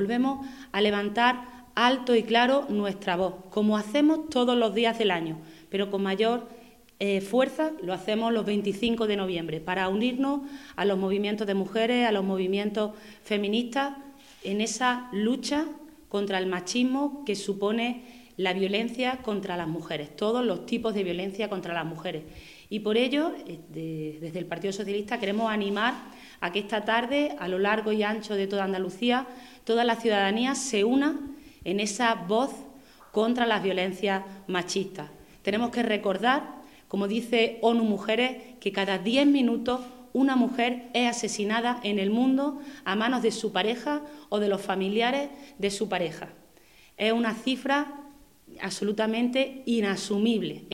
volvemos a levantar alto y claro nuestra voz, como hacemos todos los días del año, pero con mayor fuerza lo hacemos los 25 de noviembre, para unirnos a los movimientos de mujeres, a los movimientos feministas, en esa lucha contra el machismo que supone la violencia contra las mujeres, todos los tipos de violencia contra las mujeres. Y por ello, desde el Partido Socialista queremos animar a que esta tarde, a lo largo y ancho de toda Andalucía, toda la ciudadanía se una en esa voz contra las violencias machistas. Tenemos que recordar, como dice ONU Mujeres, que cada 10 minutos una mujer es asesinada en el mundo a manos de su pareja o de los familiares de su pareja. Es una cifra absolutamente inasumible.